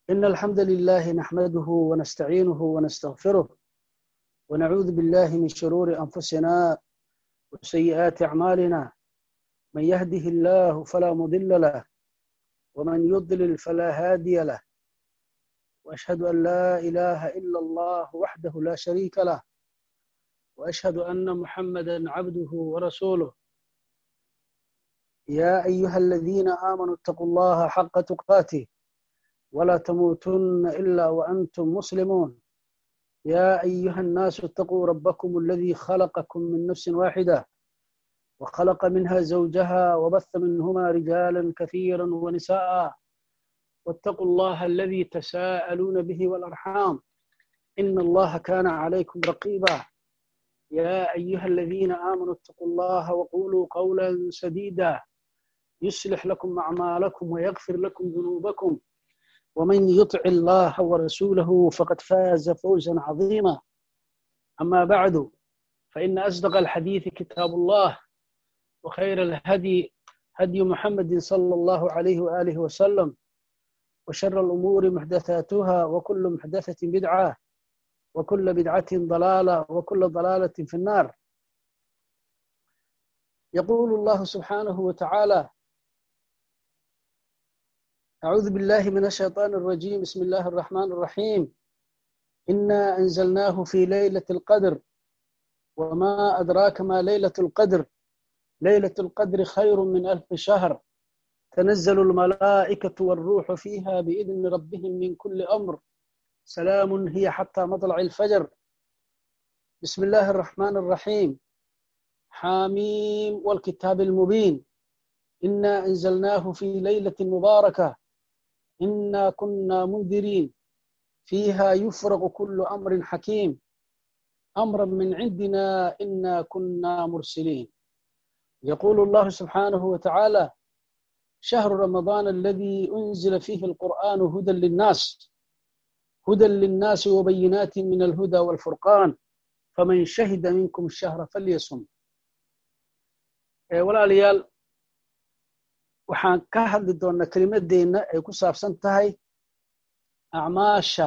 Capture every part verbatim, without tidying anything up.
إن الحمد لله نحمده ونستعينه ونستغفره ونعوذ بالله من شرور أنفسنا وسيئات أعمالنا. من يهده الله فلا مضل له ومن يضلل فلا هادي له، وأشهد أن لا إله إلا الله وحده لا شريك له، وأشهد أن محمدا عبده ورسوله. يا أيها الذين آمنوا اتقوا الله حق تقاته ولا تموتن إلا وأنتم مسلمون. يا أيها الناس اتقوا ربكم الذي خلقكم من نفس واحدة وخلق منها زوجها وبث منهما رجالا كثيرا ونساء، واتقوا الله الذي تساءلون به والأرحام إن الله كان عليكم رقيبا. يا أيها الذين آمنوا اتقوا الله وقولوا قولا سديدا يصلح لكم أعمالكم ويغفر لكم ذنوبكم، ومن يطع الله ورسوله فقد فاز فوزا عظيما. أما بعد، فإن أصدق الحديث كتاب الله، وخير الهدي هدي محمد صلى الله عليه وآله وسلم، وشر الأمور محدثاتها، وكل محدثة بدعة، وكل بدعة ضلالة، وكل ضلالة في النار. يقول الله سبحانه وتعالى: أعوذ بالله من الشيطان الرجيم، بسم الله الرحمن الرحيم. إنا أنزلناه في ليلة القدر وما أدراك ما ليلة القدر ليلة القدر خير من ألف شهر تنزل الملائكة والروح فيها بإذن ربهم من كل أمر سلام هي حتى مطلع الفجر. بسم الله الرحمن الرحيم. حاميم والكتاب المبين. إنا أنزلناه في ليلة مباركة إنا كنا منذرين فيها يفرغ كل أمر حكيم أمرا من عندنا إنا كنا مرسلين. يقول الله سبحانه وتعالى: شهر رمضان الذي أنزل فيه القرآن هدى للناس هدى للناس وبينات من الهدى والفرقان فمن شهد منكم الشهر فليصم. walaalyaal, waxaan ka hadli doonaa kelimadeenna ay ku saabsan tahay acmaasha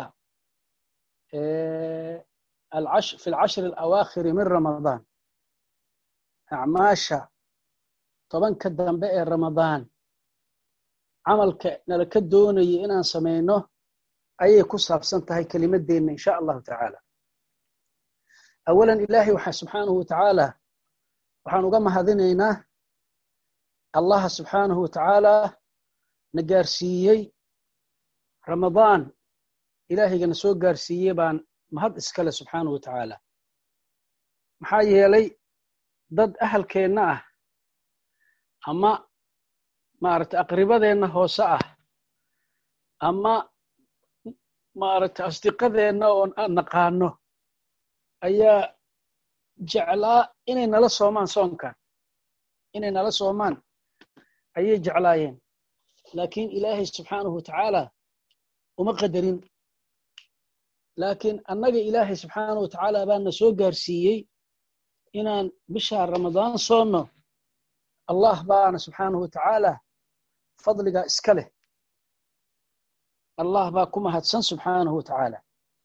fi alcashri alawaakhiri min ramadaan, acmaasha tobanka dambe ee ramadaan camalka nala ka doonaya inaan samayno ayay ku saabsan tahay kelimadeenna insha allahu tacaala. awalan, ilaahay waxaa subxaanahu watacaala waxaan uga mahadinaynaa allah subxaanahu watacaala na gaarsiiyey ramadaan. ilaahayga na soo gaarsiiyey baan mahad iskale subxaanahu watacaala. maxaa yeelay dad ahalkeenna ah ama maaragtay aqribadeenna hoose ah ama maaragtay asdiqadeenna oon aan naqaano ayaa jeclaa inay nala soomaan soonkan inay nala soomaan ayay jeclaayeen, laakiin ilaahay subxaanahu watacaala uma qadarin. laakiin annaga ilaahay subxaanahu watacaala baa na soo gaarsiiyey inaan bishaa ramadaan soonno. allah baana subxaanahu watacaala fadligaa iska leh. allah baa ku mahadsan subxaanahu watacaala.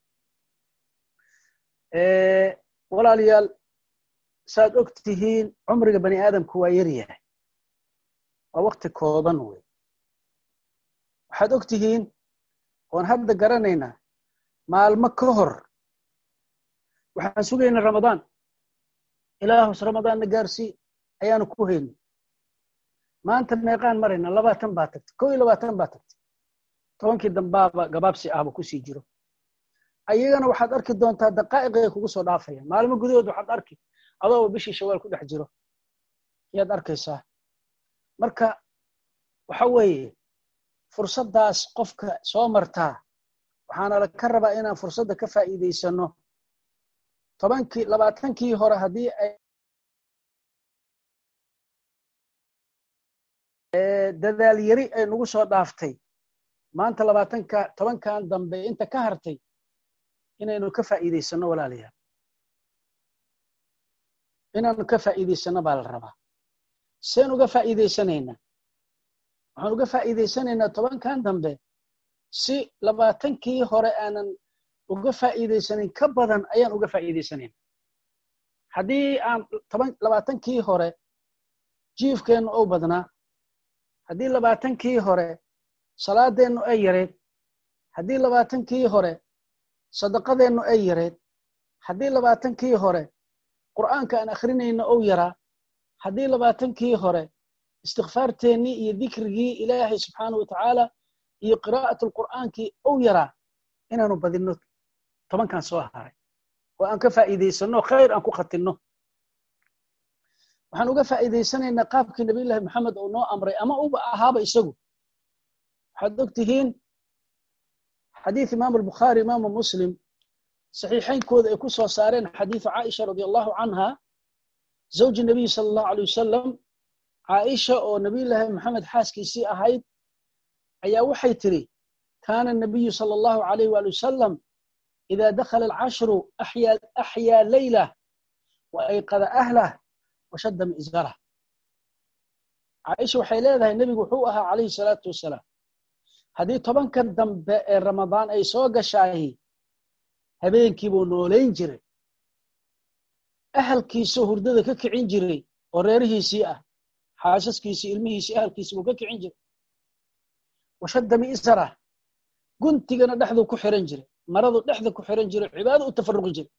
walaalyaal, saad og tihiin cumriga bani aadamku waa yar yahay, waa waqti kooban wey. waxaad og tihiin oon hadda garanaynaa maalmo ka hor waxaan sugaynaa ramadaan. ilaahus ramadaan na gaarsii ayaanu ku hayni. maanta meeqaan marayna? labaatan baa tagtay, kow iyo labaatan baa tagtay. tobankii dambaaba gabaabsi ahba kusii jiro. ayagana waxaad arki doontaa daqaa'iqay kugu soo dhaafayaan. maalmo gudahood waxaad arki adoo bishii shawaal ku dhex jiro ayaad arkaysaa. marka waxa weeye fursaddaas qofka soo martaa waxaana la ka rabaa inaan fursadda ka faa'iidaysano. tobankii labaatankii hore haddii ay dadaal yari ay nagu soo dhaaftay, maanta labaatanka tobankan dambe inta ka hartay inaynu ka faa'iidaysano walaalayaal, inaanu ka faa'iidaysano baa la rabaa. seen uga faa'iidaysanaynaa? waxaan uga faa'iidaysanaynaa tobankan dambe si labaatankii hore aanan uga faa'iidaysanin ka badan ayaan uga faa'iidaysanayn haddii aan toban labaatankii hore jiifkeennu ou badnaa haddii labaatankii hore salaadeennu ay yareed haddii labaatankii hore sadaqadeennu ay yareed haddii labaatankii hore qur'aanka aan akhrinayno ou yaraa haddii labaatankii hore istikfaarteennii iyo dikrigii ilaahay subxaanahu watacaala iyo qiraa'atul qur'aankii ou yaraa inaanu badinno tobankan soo haray oo aan ka faa'iidaysanno khayr aan ku khatinno waxaan uga faa'iidaysanaynaa qaabkii nabiyullaahi maxamed uu noo amray ama uba ahaaba isagu waxaad og tihiin xadiith imaamu albukhaari imaamu muslim saxiixaynkooda ay ku soo saareen xadiithu caaisha radi allahu canha zawji nabiy sala allahu alay wasalam caaisha oo nabiyullaahi maxamed xaaskiisii ahayd ayaa waxay tiri kaana nabiyu sala allahu alayh waali wasalam idaa dakhala alcashru axyaa leylah wa ayqada ahlah washadda mi'zarah caaisha waxay leedahay nebigu wuxuu ahaa calayhi salaatu wasalaam haddii tobankan dambe ee ramadaan ay soo gashaahi habeenkii buu noolayn jiray ahalkiisuu hurdada ka kicin jiray oo reerihiisii ah xaasaskiisii ilmihiisii ahalkiisii buu ka kicin jiray washadda mi'zarah guntigana dhexduu ku xiran jiray maradu dhexda ku xiran jiray cibaado u tafarruqi jiray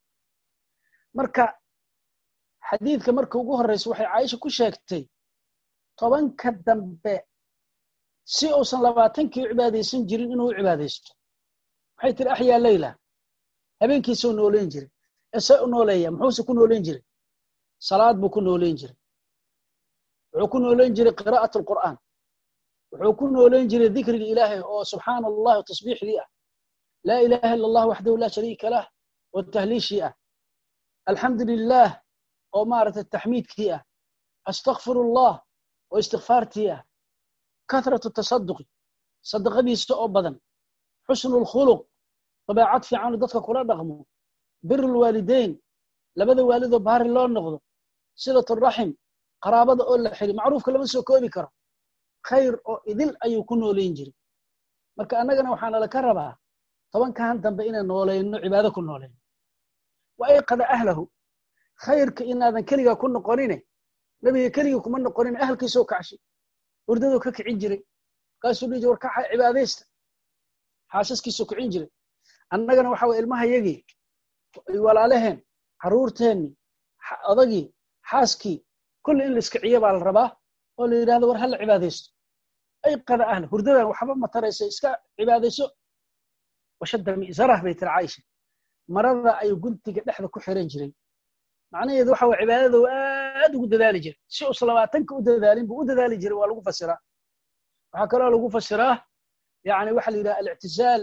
marka xadiidka marka ugu horraysa waxay caaisha ku sheegtay tobanka dambe si uusan labaatankii cibaadaysan jirin inuu u cibaadaysto waxay tiri axyaa leyla habeenkiisuu noolayn jiray ese u nooleeya muxuuse ku noolayn jiray salaad buu ku noolayn jiray wuxuu ku noolayn jiray qiraa'at alqur'aan wuxuu ku noolayn jiray dikriga ilaahay oo subxaana allah tasbiixdii ah laa ilaaha illa allah waxdahu laa shariika lah oo tahliishii ah alxamdu lilah oo maaragtay taxmiidkii ah astakfirullah oo istikfaartii ah kathratu tasaduqi sadaqadiisa oo badan xusnu lkhuluq dabeecad fiican dadka kula dhaqmo biru lwaalidayn labada waalidoo baari loo noqdo silatu raxim qaraabada oo la xiri macruufka lama soo koobi karo khayr oo idil ayuu ku noolayn jiray marka annagana waxaana laka rabaa tobankan dambe inaan noolayno cibaado ku noolayno wa ayqada ahlahu khayrka inaadan keligaa ku noqonine nebiga keligii kuma noqonin ahalkiisoo kacshay hurdaduu ka kicin jiray markaasuu dhihi jir war kaxa cibaadaysta xaasaskiisuu kicin jiray annagana waxa weye ilmahayagii walaalaheen carruurteennii odagii xaaskii kulli in la iskiciyo baa la rabaa oo la yidhahdo war hala cibaadaysto ayqada ahla hurdadan waxba mataraysa iska cibaadayso washadda mi'zarah bay tiri caaisha marada ayuu guntiga dhexda ku xiran jiray macnaheedu waxa weye cibaadada uu aad ugu dadaali jiray si uusan labaatanka u dadaalin buu u dadaali jiray waa lagu fasiraa waxaa kaloo lagu fasiraa yani waxa la yidhaha alictizaal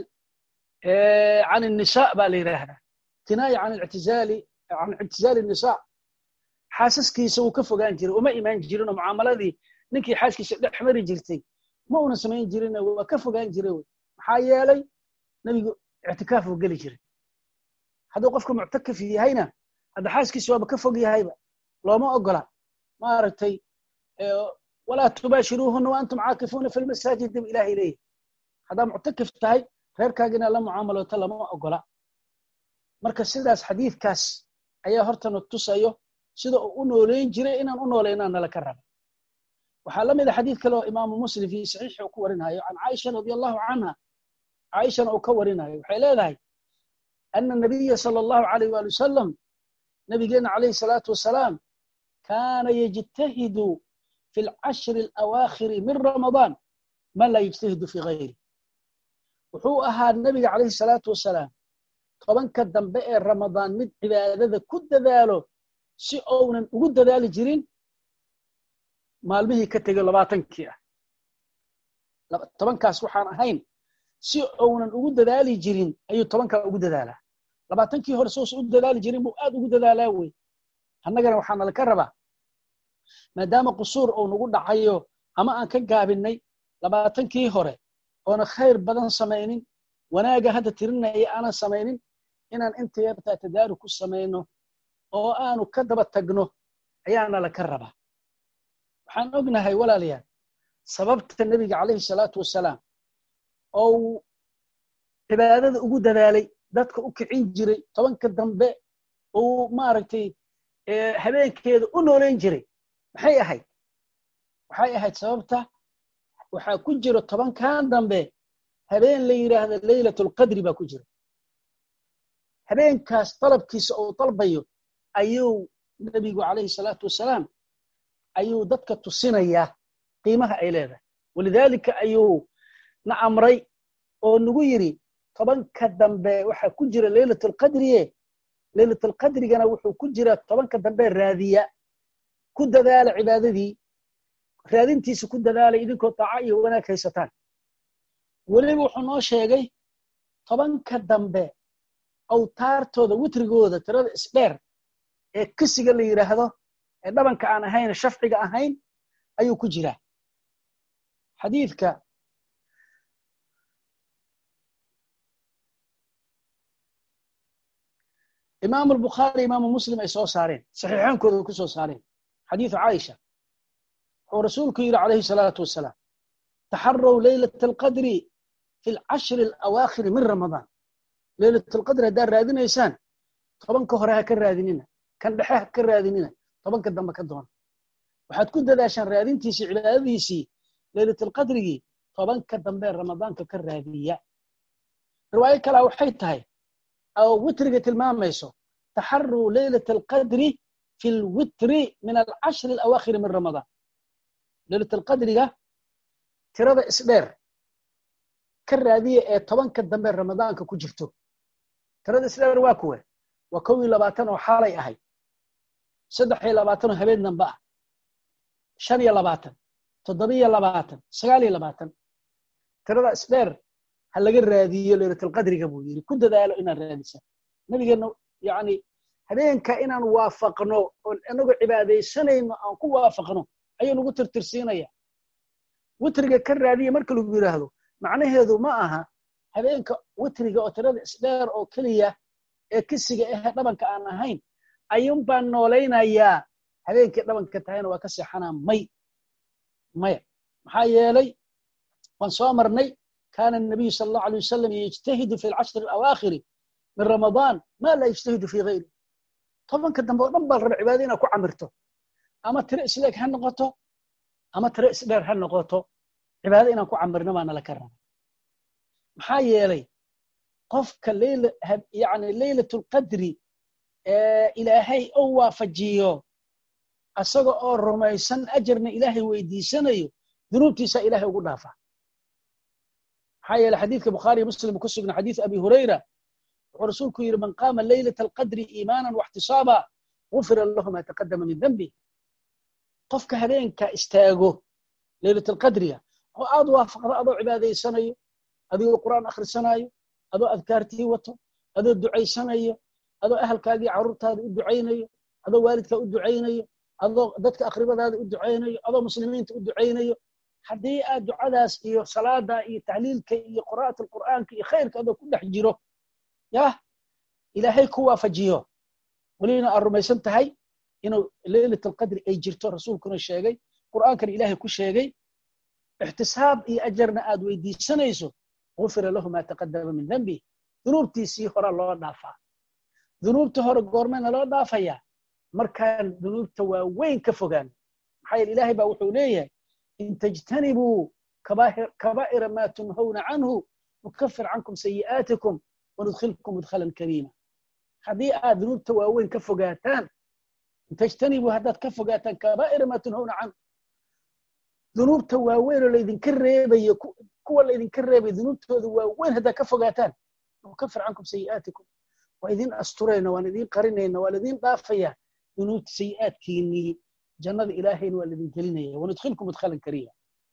can الnisaa baa la yidhaahdaa kinaaya can ictizaali can ictizaali الnisaa xaasaskiisa wuu ka fogaan jiray uma imaan jirin oo mucaamaladii ninkii xaaskiisa dhex mari jirtay ma una samayn jirin waa ka fogaan jiray wey maxaa yeelay nebigu ictikaaf uu geli jiray hadduu qofka muctakif yahayna hadda xaaskiisa waaba ka fog yahayba looma ogola maaragtay walaa tubaashiruuhuna wa antum caakifuuna fi lmasaajid dib ilaahay leeyahy haddaa muctakif tahay reerkaagina la mucaamaloota lama ogola marka sidaas xadiidkaas ayaa hortana tusayo sida uu u nooleyn jiray inaan u nooleynaa nala ka raba waxaa la mid a xadiid kale oo imaamu muslim fi saxiixi uu ku warinayo can caaisha radi allahu canha caaishana uu ka warinayo waxay leedahay ana nabiya sala allahu alayh waali wasalam nabigeena calayhi salaatu wasalaam kaana yajtahidu fi alcashri alawaakhiri min ramadaan ma laa yajtahidu fi gayri wuxuu ahaa nabiga calayhi salaatu wasalaam tobanka dambe ee ramadaan mid cibaadada ku dadaalo si ounan ugu dadaali jirin maalmihii ka tegay labaatankii ah tobankaas waxaan ahayn si ounan ugu dadaali jirin ayuu tobankaa ugu dadaalaa labaatankii hore soos u dadaali jirin buu aad ugu dadaalaa wey annagana waxaana laka rabaa maadaama qusuur uu nagu dhacayo ama aan ka gaabinay labaatankii hore oona khayr badan samaynin wanaaga hadda tirinaya aanan samaynin inaan inta yartaa tadaaru ku samayno oo aanu ka daba tagno ayaana laka rabaa waxaan ognahay walaalayaal sababta nebiga calayhi salaatu wasalaam oo cibaadada ugu dadaalay dadka u kicin jiray tobanka dambe oo maaragtay habeenkeeda u nooleyn jiray maxay ahayd waxay ahayd sababta waxaa ku jira tobankan dambe habeen la yiraahdo laylatul qadri baa ku jira habeenkaas talabkiisa oo dalbayo ayuu nabigu calayhi salaatu wasalaam ayuu dadka tusinaya qiimaha ay leedahay walidaalika ayuu na amray oo nagu yiri tobanka dambe waxa ku jira laylatul qadri laylatul qadrigana wuxuu ku jira tobanka dambe raadiya ku dadaala cibaadadii raadintiisa ku dadaalay idinkoo taaca iyo wanaag haysataan waliba wuxuu noo sheegay tobanka dambe awtaartooda witrigooda tirada isdheer ee kisiga la yiraahdo ee dhabanka aan ahayn shafciga ahayn ayuu ku jira xadiidka إمام البخاري إمام مسلم أي صارين صحيحان كذا كسو صارين حديث عائشة ورسولك عليه الصلاة والسلام تحروا ليلة القدر في العشر الأواخر من رمضان ليلة القدر دار رادين إنسان طبعا كهرها كراديننا كان بحها كراديننا طبعا كدام كدون وحد كنت ذا عشان رادين تيسي عبادي سي ليلة القدر طبعا كدام بين رمضان كرادية رواية كلا وحيتها أو وترقة الماميسو تحروا ليلة القدر في الوتر من العشر الأواخر من رمضان ليلة القدر ترى إسبير كالرادية طبعا كدنبير رمضان كجفتو ترى إسبير واكوه وكوي لباتن وحالي أهي صدحي لباتن وهبين ننبأ شانية لباتن تضبية لباتن سغالي لباتن ترى إسبير هل لقى الرادية ليلة القدر قبول يري كنت دايلو إنا الرادسة نبي قلنا يعني هبين كإنا نوافقنا أنه عبادي سنة أنكو وافقنا أيو نقول ترترسينا يا وترقى كالرادية مركلو بيرهدو معنى هذا معها هبين كوترقى أتراد إسدار أو كلية كسيقى إيه طبعا كأنا هين أيوم بانو لينا يا هبين كطبعا كتاين وكسي حنا مي مي محايا لي وانصامرني كان النبي صلى الله عليه وسلم يجتهد في العشر الأواخر من رمضان ما لا يجتهد في غيره طبعا كدنبو نبال ربع عبادين أكو عمرته أما ترئس لك هالنقطة أما ترئس لك هالنقطة عبادين أكو عمرنا ما أنا لكرنا محايا لي قفك الليلة يعني ليلة القدر آه إلهي أوى فجيو أصدق الرميسان أجرنا إلهي ويدي سنيو ذنوبتي سا إلهي وقلافة حي الحديث البخاري مسلم وكسبنا حديث أبي هريرة ورسولك يقول من قام ليلة القدر إيمانا واحتسابا غفر له ما تقدم من ذنبه قفك هذين كاستاغو ليلة القدر وأضو وافق أضو عبادي سنة أضو القرآن آخر سنة أضو أذكارتي وطو أضو الدعي سنة أضو أهل كاقي عرورت هذا الدعيني أضو والدك الدعيني أضو ذاتك أقربا هذا الدعيني أضو مسلمين الدعيني haddii aad ducadaas iyo salaada iyo tahliilka iyo qiraa'ada quraanka iyo khayrka aad ku dhex jiro yaa ilaahay ku waafajiyo walina armaysan tahay inuu leelatul qadri ay jirto rasuulkuna sheegay quraankan ilaahay ku sheegay ihtisaab iyo ajarna aad weydiisanayso ghufira lahu ma taqaddama min dhanbi dunuubtiisi hore loo dhaafaa dunuubta hore goormana loo dhaafaya markaan dunuubta waa weyn ka fogaan maxay ilaahay baa wuxuu leeyahay إن تجتنبوا كبائر, كبائر ما تنهون عنه نكفر عنكم سيئاتكم وندخلكم مدخلا كريما هذه ذنوب تواوين كفقاتان إن تجتنبوا هذا كفقاتان كبائر ما تنهون عنه ذنوب تواوين الذين كريبا كوا الذين كريبا ذنوب تواوين هذا كفقاتان نكفر عنكم سيئاتكم وإذن أسترين وإذن قرنين وإذن ضافيا ذنوب سيئات كيني جنة إلهين والذين كلنا وندخلكم مدخلا كريما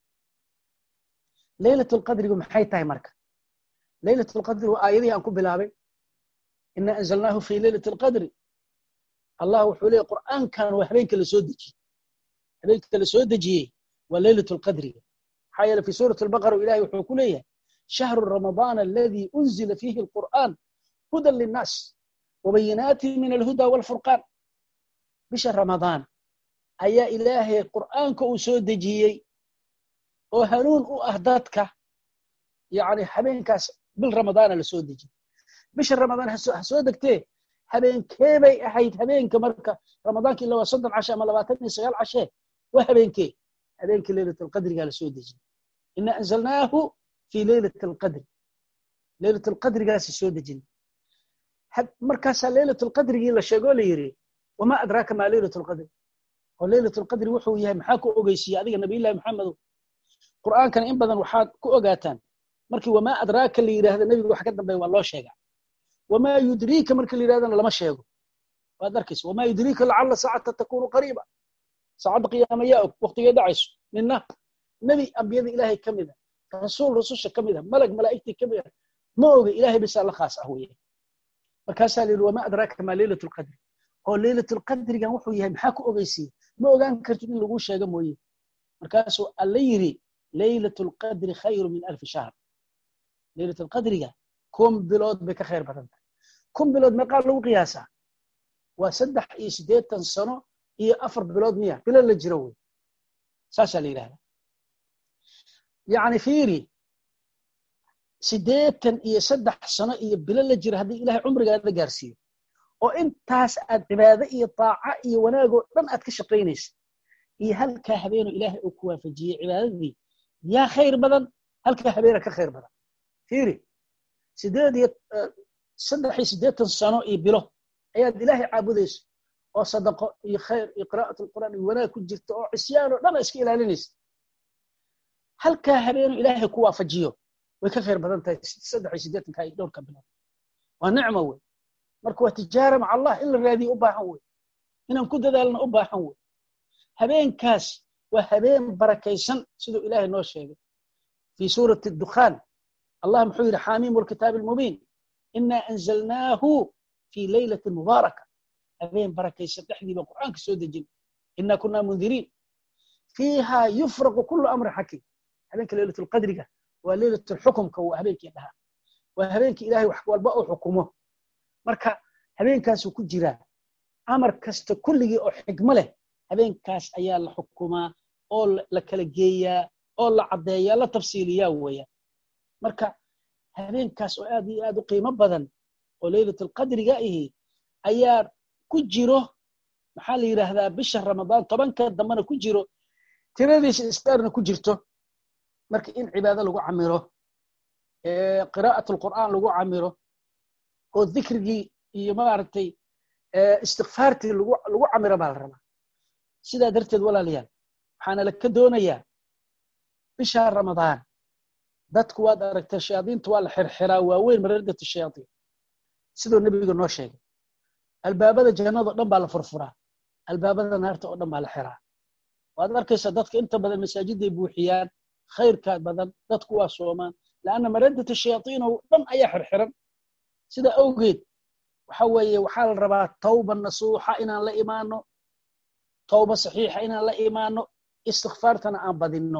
ليلة القدر يوم حيتها مركة ليلة القدر وآياتها أنكم بلابي إن أنزلناه في ليلة القدر الله وحولي القرآن كان وحبين كل سودجي حبين كل سودجي وليلة القدر حيال في سورة البقرة إلهي وحكوليه شهر رمضان الذي أنزل فيه القرآن هدى للناس وبينات من الهدى والفرقان بشهر رمضان ayaa ilaahay quraanka uu soo dajiyay oo hanuun u ah dadka يعني habeen kaas bil ramadaan la soo dejin bisha ramadaan ha soo degtay habeenkee bay ahayd habeenka marka ramadaankii la soddon casho ama labaatan iyo sagaal casho waa habeenkee habeenkii laylatul qadriga la soo dejin inna anzalnaahu fi laylatul qadr laylatul qadriga la soo dejin markaas laylatul qadrigi la sheego la yiri wama adraka ma laylatul qadr oo laylatul qadri wuxuu yahay maxaa ku ogeysiiyay adiga nabi ilaahi maxamed quraankan in badan waxaad ku ogaataan markii wama adraka la yiraahdo nabiga wax ka dambeeyo waa loo sheegaa wama yudrika markii la yiraahdo lama sheego waad arkaysa wama yudrika la'alla sa'ata takunu qariba saacad qiyaama yaa waqtigeeda dhacayso minna nabi ambiyada ilaahay kamida rasuul rususha kamida malag malaa'ikti kamida ma oga ilaahay bisa la khaas ah weeye markaas la yiri wama adraka ma laylatul qadr oo laylatul qadrigan wuxuu yahay maxaa ku ogeysiiyay ma ogaan kartid in lagu sheego mooyee markaas alla yiri laylatul qadri khayr min alf shahr laylatul qadriga kum bilood bay ka khayr badan tahay kum bilood ma qaal lagu qiyaasa waa saddex iyo siddeetan sano iyo afar bilood miya bilo la jiro way saasa la yiraahdaa yaani fiiri siddeetan iyo saddex sano iyo bilo la jiro hadii ilaahay umrigaada gaarsiiyo oo intaas aad cibaado iyo taaca iyo wanaago dhan aad ka shaqeynayso iyo halka habeeno ilaahay uu ku waafajiyay cibaadadii yaa khayr badan halka habeena ka khayr badan fiiri sideed iyo saddex iyo siddeetan sano iyo bilo ayaad ilaahay caabudayso oo sadaqo iyo khayr iyo qiraa'atul quraan iyo wanaag ku jirto oo cisyaan oo dhan iska ilaalinayso halka habeeno ilaahay ku waafajiyo way ka khayr badan tahay saddex iyo siddeetan ka iyo dhowrka bilood waa nicmo weey marka waa tijaara ma Allah in la raadiyo u baahan weey inaan ku dadaalno u baahan weey habeenkaas waa habeen barakaysan sidoo ilaahay noo sheegay fi suurati ad-dukhan Allah muxuu yiri xaamiim wal kitaab al-mubiin inna anzalnaahu fi laylatin mubaaraka habeen barakaysan dhaxdiiba quraanka soo dejin inna kunna mundiriin fiha yufraqu kullu amri hakim habeenka laylatul qadriga waa laylatul hukmka waa habeenkii dhaha waa habeenkii ilaahay wax walba uu xukumo marka habeenkaas uu ku jira amar kasta kulligii oo xigmo leh habeenkaas ayaa la xukumaa oo la kala geeyaa oo la cadeeyaa la tafsiiliyaa weeyaa marka habeenkaas oo aad iyo aad u qiimo badan oo laylatul qadriga ahi ayaa ku jiro maxaa la yiraahdaa bisha ramadaan tobanka dambana ku jiro tiradiisa istaarna ku jirto marka in cibaado lagu camiro ee qiraa'atul quraan lagu camiro oo dhikrigi iyo maartay ee istighfaarti lagu lagu camiro baa la rabaa sida darteed walaalayaal waxaana la ka doonayaa bisha ramadaan dadku waad aragtay shayaadiintu waa la xirxiraa waaweyn maradada shayaadiin sidoo nabiga noo sheegay albaabada jannada dhan baa la furfuraa albaabada naarta oo dhan baa la xiraa waad arkaysaa dadka inta badan masaajiday buuxiyaan khayrka badan dadku waa soomaan laana maradada shayaadiin oo dhan ayaa xirxiran sida awgeed waxa weeye waxa la rabaa tawba nasuuxa inaan la imaano tawba saxiixa inaan la imaano istighfaartana aan badinno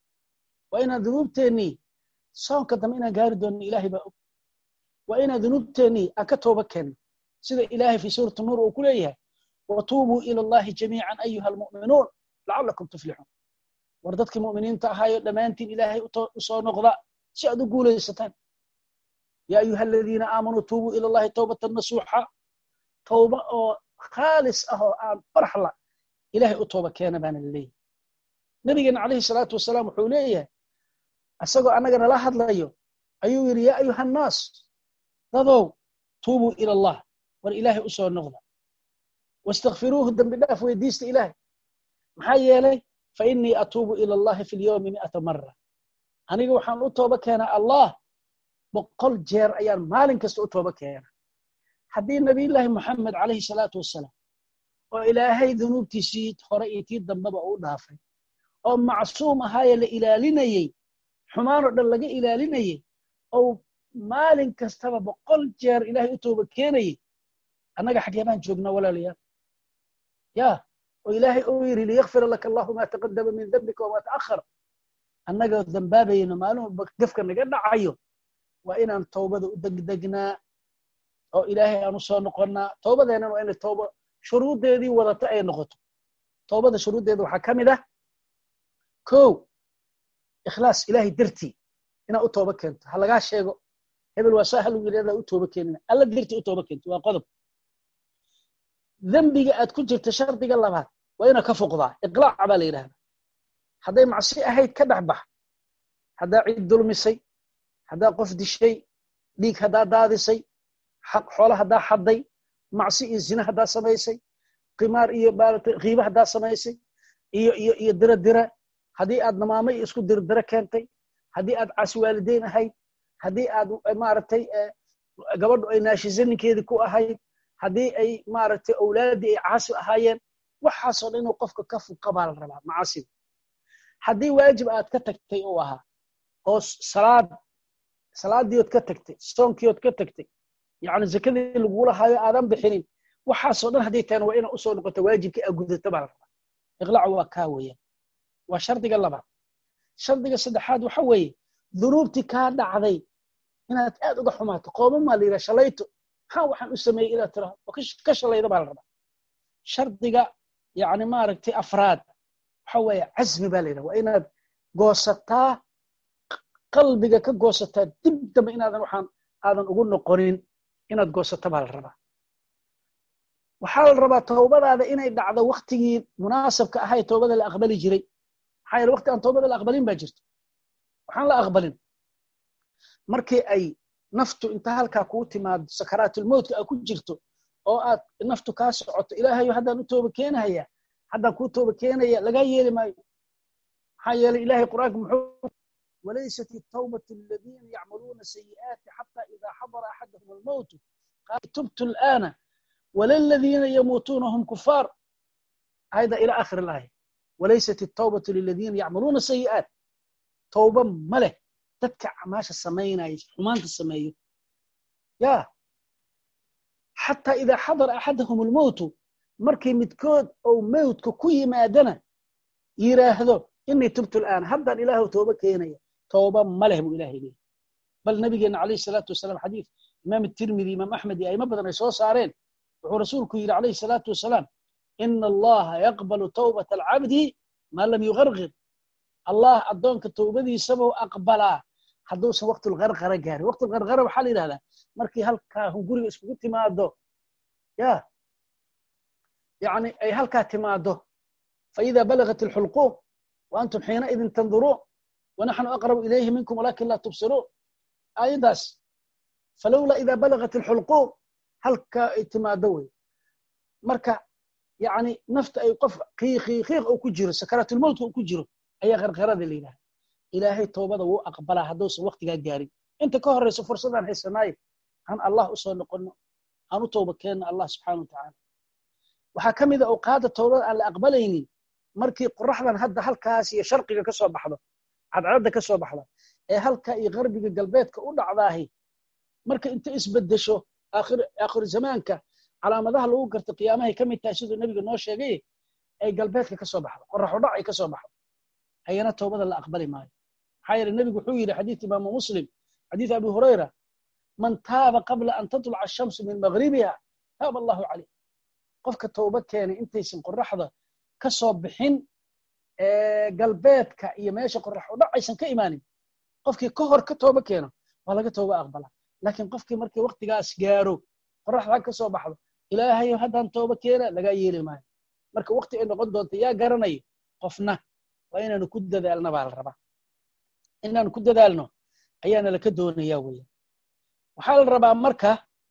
wa ina dunuubteeni soonka dam inaan gaari doono ilaahay baa wa ina dunuubteeni aka tawba keen sida ilaahay fi suurat an-nur uu ku leeyahay wa tuubu ila allahi jamii'an ayyuha almu'minuun la'allakum tuflihun war dadkii mu'miniinta ahaayo dhamaantiin ilaahay u soo noqda si aad u guulaysataan يا أيها الذين آمنوا توبوا إلى الله توبة نصوحا توبة خالص أهو آم فرحلة إلهي أتوبة كان بان الليل نبينا عليه الصلاة والسلام حوليه أساقوا أننا لا حد لأيو أيوه يا أيها الناس تضوا توبوا إلى الله والإلهي أسوى النغضة واستغفروه الدم بالله ويديست إلهي محايا لي فإني أتوب إلى الله في اليوم مئة مرة أنا وحان أتوبة كان الله بقول جير أيام مالين كست أتوبة كيانا حدين نبي الله محمد عليه الصلاة والسلام وإلهي ذنوب تسيد خرائيتي الدنبا أو دافع أو معصومة هاي لإلاليني حمار لغا إلاليني أو مالين كستبا بقول جير إلهي أتوبة كياني أنا حكيمان جوبنا ولا ليا يا وإلهي أويري ليغفر لك الله ما تقدم من ذنبك وما تأخر أنا ذنبابين مالهم بقفك نقدر عيو وإن أن توبة دقدقنا أو إلهي أن صار نقرنا توبة هنا وإن التوبة شروط دي وضعت أي نقطة توبة شروط دي وحكم ده كو إخلاص إلهي درتي ina u tooba keento ha laga sheego hebel waa sahal u yiraahdo u tooba keenina alla dirti u tooba keento waa qodob dambiga aad ku jirto shardiga labaad waa ina ka foqdaa iqlaac baa la yiraahdaa haday macsi ahayd ka dhaxbax hadaa cid dulmisay hadaa qof dishay dhiig hadaa daadisay xaq xoolaha hadaa xaday macsi iyo zina hadaa samaysay qimaar iyo baalta qiiba hadaa samaysay iyo iyo iyo dira dira hadii aad namaamay isku dir dira keentay hadii aad caasi waalideyn ahayd hadii aad maartay gabadhu ay naashisankeedi ku ahayd hadii ay maartay awlaadi ay caasi ahaayeen waxa soo dhan inuu qofka ka fuqabaal rabaa macaasi hadii waajib aad ka tagtay oo aha oo salaad salaadiyood ka tagtay soonkiyood ka tagtay yaani zakadii lagu lahayo aadan bixinin waxa soo dhan hadii taan waa ina u soo noqoto waajibkii aad gudato baa rabaa iqlaac waa ka weeyaan waa shardiga labaad shardiga saddexaad waxa weeye dunuubti ka dhacday inaad aad uga xumaato qooma ma liira shalayto ha waxaan u sameeyay ila tira ka shalayda baa rabaa shardiga yaani ma aragtay afraad waxa weeye azmi baa liira waa inaad goosataa qalbiga ka goosataa dib daba inaadan waxaan aadan ugu noqonin inaad goosato baa rabaa waxa la rabaa toobadaada inay dhacdo waqtigii munaasabka ahay toobada la aqbali jiray hayr waqti aan toobada la aqbalin baa jirto waxaan la aqbalin markii ay naftu inta halka ku timaado sakaraatul mawt ay ku jirto oo aad naftu ka socoto ilaahay hadaan u tooba keenaya hadaan ku tooba keenaya laga yeeli maayo hayr ilaahay quraanka muxuu وليست التوبة الذين يعملون السيئات حتى إذا حضر أحدهم الموت قال تبت الآن وللذين يموتون هم كفار هذا إلى آخر الآية وليست التوبة للذين يعملون السيئات توبة مله تتكع عماش السمين حمان السمين يا حتى إذا حضر أحدهم الموت مركي متكود أو موت كوي ما دنا يراهدو إني تبت الآن هذا الإله توبة كينية توبة مله إلهي ليه بل نبينا عليه الصلاة والسلام حديث إمام الترمذي إمام أحمد أي ما بدنا يسوع صارين ورسولك عليه الصلاة والسلام إن الله يقبل توبة العبد ما لم يغرغر الله أدونك التوبة دي سبب أقبلها حدوث وقت الغرغرة جاري وقت الغرغرة وحالي هذا مركي هلكا هنقول اسمه تمادو يا يعني أي هلكا تمادو فإذا بلغت الحلقوم وأنتم حينئذ تنظرون ونحن أقرب إليه منكم ولكن لا تبصرون أيضاس فلولا إذا بلغت الحلقوم هلكا اتمادوي مركا يعني نفط أي قف خيخي خيخ أو كجر سكرات الموت أو كجر أي غرغرة لله إلهي توبة وأقبلها هدوس وقت جاري أنت كهر فرصة عن حسناي عن الله أصلا قلنا أنا توبة كان الله سبحانه وتعالى وحكم إذا أوقات التوبة على أقبليني markii qorraxdan hadda halkaas iyo sharqiga ka soo baxdo cadceeda ka soo baxdo ee halka iyo qarbiga galbeedka u dhacdaahi marka inta isbedesho aakhir aakhir zamaanka calaamadaha lagu garto qiyaamaha kamid tahay sidoo nabiga noo sheegay ay galbeedka ka soo baxdo qorraxu dhac ay ka soo baxdo ayana toobada la aqbali maayo xayir nabigu wuxuu yiri xadiis imaam muslim xadiis abu hurayra man taaba qabla an tatlu'a ash-shams min maghribiha taaba Allahu alayhi qofka tooba keenay intaysan qorraxda ka soo bixin ee galbeedka iyo meesha qorrax u dhacaysan ka imaanin qofkii ka hor ka tooba keeno waa laga tooba aqbala laakiin qofkii markii waqtigaas gaaro qorraxda ka soo baxdo ilaahay hadan tooba keena laga yeeli maayo marka waqti ay noqon doonto yaa garanay qofna waa inaanu ku dadaalna baa la rabaa inaanu ku dadaalno ayaana la ka doonayaa weeyaan waxaa la rabaa marka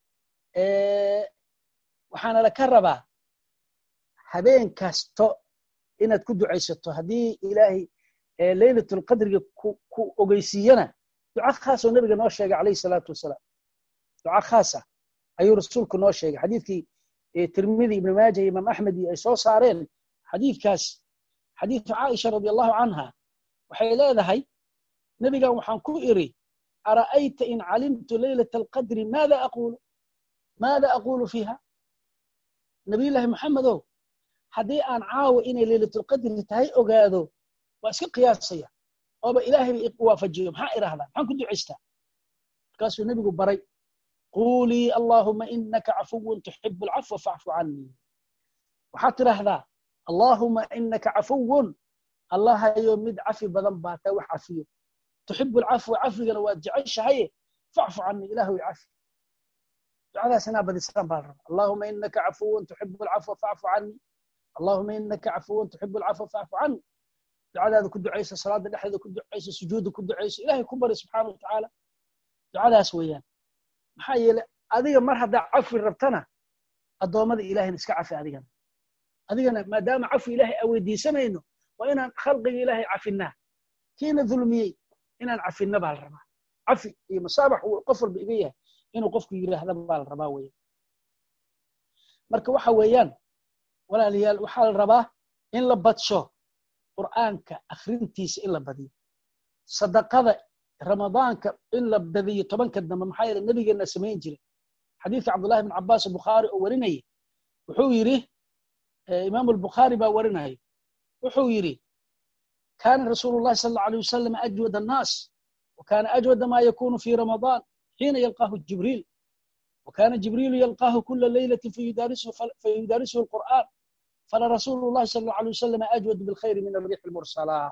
ee waxaana la ka rabaa habeen kasto inaad ku ducaysato hadii ilaahay ee laylatul qadriga ku ogeysiyana duca khaas oo nabiga noo sheegay kaleey salaatu wasalaam duca khaas ayuu rasuulku noo sheegay xadiiskii ee tirmidhi ibn maajah imam ahmad ay soo saareen xadiiskaas xadiis aisha radiyallahu anha waxay leedahay nabiga waxaan ku iri araayta in alimtu laylatul qadri maada aqulu maada aqulu fiha nabi ilaahi muhammadow hadii aan caawo inay laylatul qadri tahay ogaado waa iska qiyaasaya oo ilaahay waafajiyo maxaa iraahdaa maxaan ku duceystaa kaasuu nabigu baray quli allahumma innaka afuwun tuhibbul afwa fa'fu anni waxa tiraahdaa allahumma innaka afuwun allah ayo mid afi badan baa ta wax afiyo تحب العفو عفونا وادجعش هي فاعف عني إلهي عفو دعاء سناب الإسلام بارر اللهم إنك عفو تحب العفو فاعف عني اللهم إنك عفو تحب العفو فاعف عني دعاء هذا كل عيسى صلاة الأحد كل عيسى سجود كل عيسى إلهي كبر سبحانه وتعالى دعاء سويان محايل هذه مرة دع عفو ربتنا الضوامد إلهي نسكع في هذه هذه ما دام عفو إلهي أو دي سنينه وإن خلق إلهي عفناه كين ظلمي إن عفنا بالربا عفي مصابح وقفل بإبيه إنه قفك يراه هذا بالربا ويا مرك waxa weeyaan walaaliyaal waxa la rabaa in la badsho quraanka akhrintiisa in la badiyo sadaqada ramadaanka in la badiyo tobanka dambe maxay yiri nabigeena sameeyay jiray xadiis Abdullah ibn Abbas Bukhari oo warinay wuxuu yiri Imam al-Bukhari ba warinay wuxuu yiri كان رسول الله صلى الله عليه وسلم أجود الناس وكان أجود ما يكون في رمضان حين يلقاه جبريل وكان جبريل يلقاه كل ليلة فيدارسه, فيدارسه القرآن فلرسول الله صلى الله عليه وسلم أجود بالخير من الريح المرسلة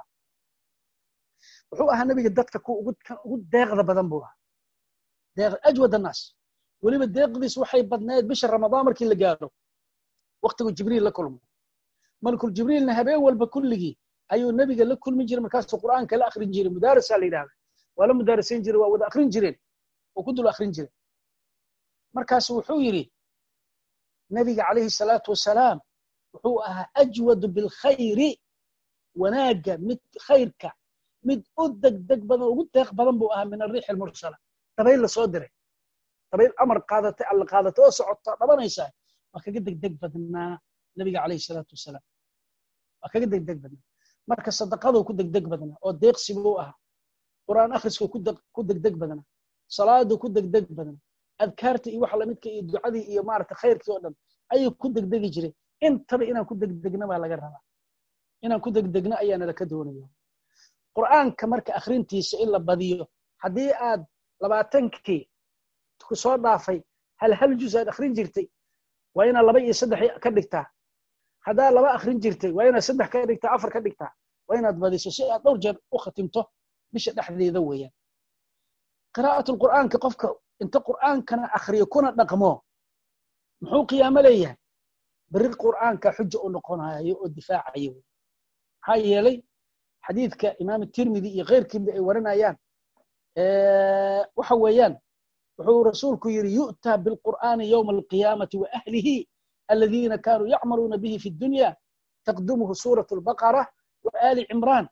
وحوها النبي قدتك قد داغذ بدنبوها داغ أجود الناس ولما داغذ وحي بدنات بشر رمضان مركي اللي قالوا وقت جبريل لكلهم ملك الجبريل نهبه والبكل أيو النبي قال لك كل من جري مكاس القرآن كلا آخر جري مدارس على إله ولا مدارسين جري وده آخرين جري وكنتوا آخرين جري مركز وحويري النبي عليه الصلاة والسلام وحوها أجود بالخير وناجى مد خيرك مد أدك دك بدن وقدك بدن بوها من الريح المرسلة تبين لصدره تبين أمر قادة على قادة توسع طبعا يساعد وكجدك دك بدنا النبي عليه الصلاة والسلام وكجدك دك بدنا marka sadaqadu ku degdeg badana oo deeqsi buu ah quraan akhrisku ku degdeg badana salaadu ku degdeg badana adkaarta iyo wax la midka iyo ducadii iyo maarta khayrkii oo dhan ay ku degdegi jireen intaba inaan ku degdegna baa laga rabaa inaan ku degdegna ayaana la ka doonayo quraanka marka akhrintiisa in la badiyo hadii aad labaatankii ku soo dhaafay hal hal juz aad akhrin jirtay waa ina laba iyo saddex ka dhigtaa هذا لما أخرين جرتي وين سدح كدكتا عفر كدكتا وين أتباديسو شيء أرجع أختمته مش نحذي ذويا قراءة القرآن كقفك أنت قرآن كان أخري يكون نقمه محو قيام ليه بري القرآن كحجة نقونها الدفاع أيوه هاي لي حديث كإمام الترمذي غير كم ورنا أيام أه وحويان وحو رسولك يؤتى بالقرآن يوم القيامة وأهله الذين كانوا يعملون به في الدنيا تقدمه سورة البقرة وآل عمران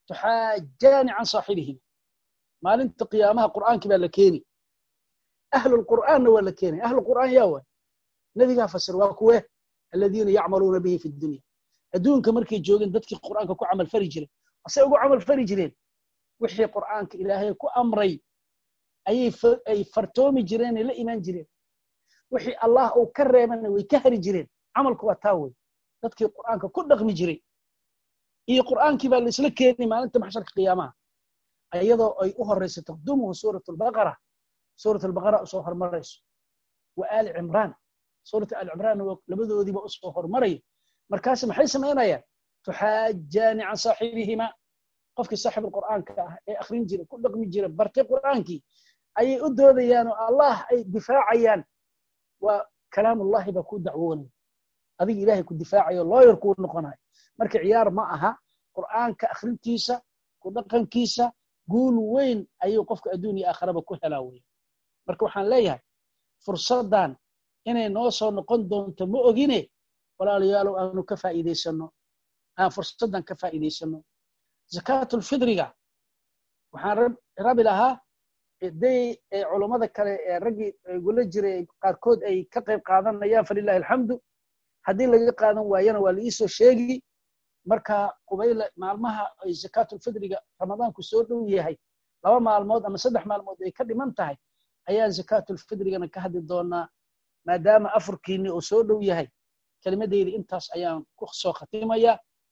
تحاجان عن صاحبهم ما لنت قيامها قرآن كبير لكيني أهل القرآن ولا كيني أهل القرآن ياوه الذي فسر واكوه الذين يعملون به في الدنيا أدون كمركي جوجين دتك القرآن كو عمل فريجرين أسيقوا عمل فريجرين وحي قرآنك إلهي كو أمري أي أي فرتومي جرين لا إيمان جرين وحي الله أو كرمنا ويكهر جرين عمل كواتاوي dadkii quraanka ku dhaqmi jiray iyo quraankii baa la isla keenay maalinta maxsharka qiyaamaha ayadoo ay u horeysato dumu suuratul baqara suuratul baqara soo hormarayso wa aali imraan suuratul aali imraan labadoodiiba u soo hormaray markaas maxay sameynayaan tuhaajani an saahibihima qofkii saaxiib quraanka ah ee akhrin jiray ku dhaqmi jiray bartay quraankii ay u doodayaan oo allah ay difaacayaan wa kalaamullaahi ba ku dacwoonay adiga ilaahay ku difaacayo lawyer ku noqonaay marka ciyaar ma aha quraanka akhrintiisa ku dhaqankiisa guul weyn ayuu qofka adduunyo aakhiraba ku helaaway marka waxaan leeyahay fursadan inay noo soo noqon doonto ma ogine walaalayaal aanu ka faa'iideysano aan fursadan ka faa'iideysano zakatul fidriga waxaan rabi lahaa day culimada kale ee ragii gula jiray qaarkood ay ka qayb qaadanayaan falillahi alhamdu hadii laga qaadan waayana waa la isoo sheegi marka qubayla maalmaha ay zakatul fidriga ramadaanku soo dhow yahay laba maalmood ama saddex maalmood ay ka dhiman tahay ayaa zakatul fidrigana ka hadli doonaa maadaama afurkiini oo soo dhow yahay kalimadeeda intaas ayaan ku soo khatimaya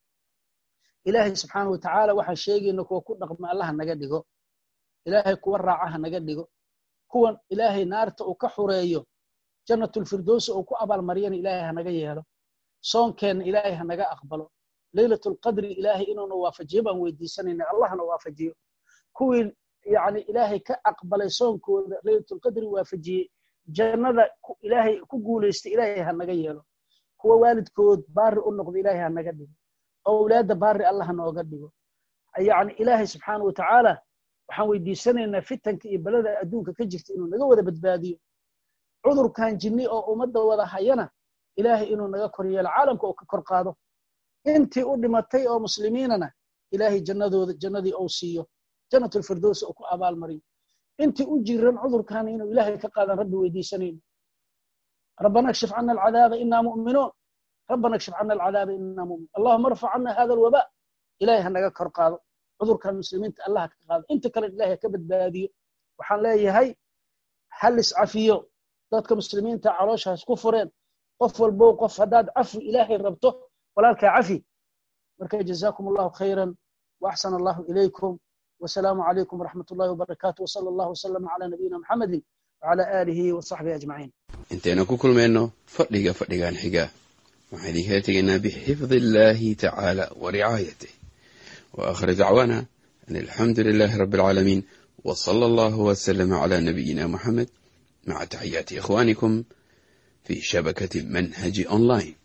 ilaahay subhanahu wa ta'ala waxa sheegayna kuwa ku dhaqma Allah naga dhigo ilaahay kuwa raacaha naga dhigo kuwan ilaahay naarta uu ka xureeyo jannatul firdaws oo ku abaal mariyana ilaahay naga yeelo soonkeena ilaahay naga aqbalo laylatul qadri ilaahay inuu waafajiyo baan weydiisanayna allahna waafajiyo kuwii يعني إلهي كأقبل صونكو ليلة القدر وافجي جنة إلهي كقوليست إلهي هنغيره هو والد كود بار النقض إلهي هنغديه أولاد بار الله هنغديه يعني إلهي سبحانه وتعالى waxaan weydiisanaynaa fitanka iyo balada adduunka ka jirta inuu naga wada badbaadiyo cudurkan jinni oo umada wada hayana ilaahay inuu naga koriyo caalamka oo ka kor qaado intii u dhimatay oo muslimiinana ilaahay jannadooda jannadii oo siiyo jannatul firdaws oo ku abaal mariyo intii u jiran cudurkan inuu ilaahay ka qaadan rabbi weydiisanayno ربنا اكشف عنا العذاب إنا مؤمنون ربنا اكشف عنا العذاب إنا مؤمنون اللهم ارفع عنا هذا الوباء إلهي هنغا كor qaado cudurkan muslimiinta Allah ka qaado inta kale ilaahay ka badbaadiyo waxaan leeyahay hal iscafiyo dadka muslimiinta calooshaas ku fureen qof walbo qof hadaad cafi ilaahay rabto walaalka cafi marka jazaakum Allahu khayran wa ahsana Allahu ilaykum wa salaamu alaykum wa rahmatullahi wa barakatuh wa sallallahu wa sallama ala nabiyyina Muhammadin wa ala alihi wa sahbihi ajma'in inteena ku kulmeenno fadhiga fadhigan xiga waxaan idin tegaynaa bixifdillahi ta'ala wa ri'ayatihi وآخر دعوانا أن الحمد لله رب العالمين وصلى الله وسلم على نبينا محمد مع تحيات إخوانكم في شبكة منهج أونلاين.